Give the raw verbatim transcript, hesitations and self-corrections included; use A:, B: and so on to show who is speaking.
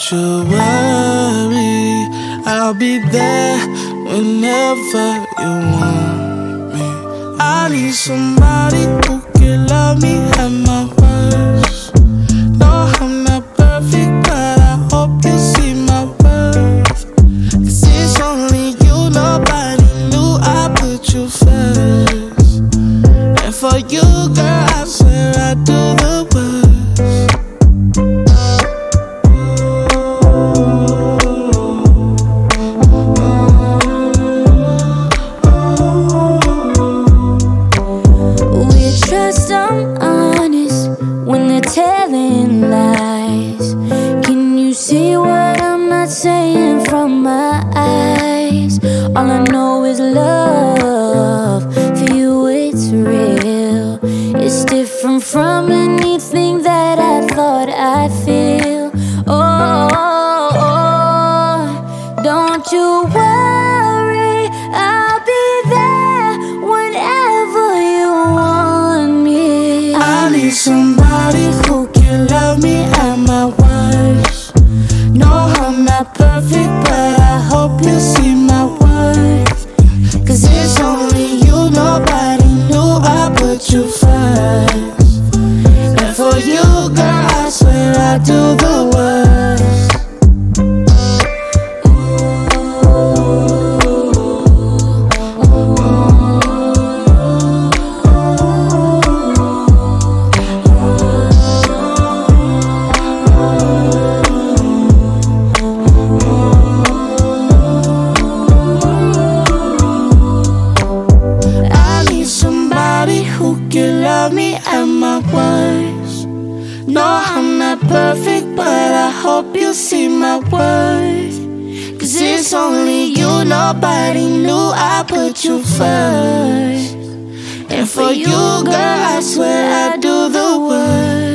A: you worry, I'll be there whenever you want me. I need somebody who can love me at my worst. No, I'm not perfect, but I hope you see my worth. Cause it's only you, nobody knew I put you first. And for you, girl, I swear I do the worst.
B: Trust I'm honest when they're telling lies. Can you see what I'm not saying from my eyes? All I know is love. For you it's real. It's different from anything that I thought I'd feel. Oh, oh, oh. Don't you worry, I'll be there whenever you want me.
A: I need somebody who can love me at my worst. No, I'm not perfect, but I hope you see my worth. Cause it's only you, nobody knew I put you first. And for you, girl, I swear I do the worst. Who can love me at my worst? No, I'm not perfect, but I hope you see my worth. Cause it's only you, nobody knew I put you first. And for you, girl, I swear I do the worst.